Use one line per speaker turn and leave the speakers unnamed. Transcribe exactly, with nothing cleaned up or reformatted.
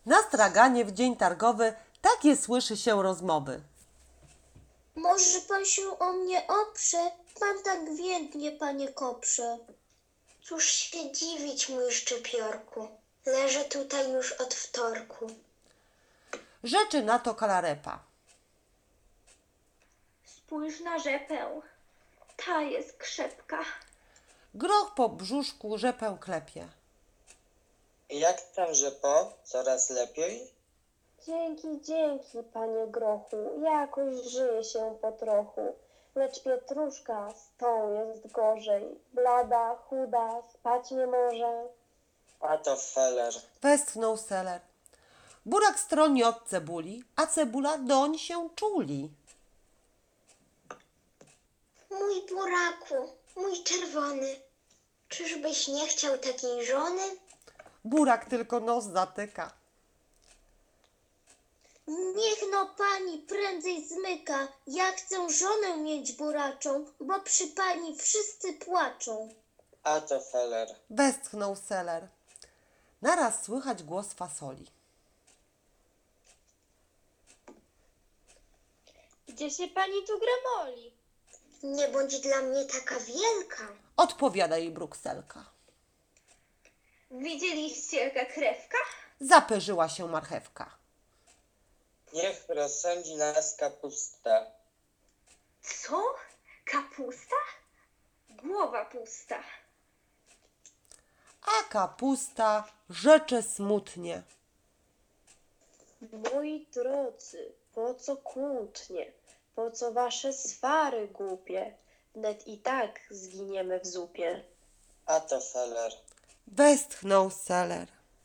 Na straganie w dzień targowy takie słyszy się rozmowy.
Może pan się o mnie oprze? Pan tak więdnie, panie koprze. Cóż się dziwić, mój szczypiorku. Leżę tutaj już od wtorku.
Rzeczy na to kalarepa.
Spójrz na rzepę. Ta jest krzepka.
Groch po brzuszku rzepę klepie.
Jak tam, rzepo? Coraz lepiej?
Dzięki, dzięki, panie grochu, jakoś żyje się po trochu. Lecz Pietruszka z tą jest gorzej. Blada, chuda, spać nie może.
A to feller.
Westchnął seler. Burak stroni od cebuli, a cebula doń się czuli.
Mój buraku, mój czerwony. Czyżbyś nie chciał takiej żony?
Burak tylko nos zatyka.
Niech no pani prędzej zmyka. Ja chcę żonę mieć buraczą, bo przy pani wszyscy płaczą.
A to feller.
Westchnął seler. Naraz słychać głos fasoli.
Gdzie się pani tu gramoli?
Nie bądź dla mnie taka wielka.
Odpowiada jej brukselka.
Widzieliście jaka krewka?
Zaperzyła się marchewka.
Niech rozsądzi nas kapusta.
Co? Kapusta? Głowa pusta.
A kapusta rzecze smutnie.
Moi drodzy, po co kłótnie? Po co wasze swary głupie? Wnet i tak zginiemy w zupie.
A to feller.
Westchnął seler.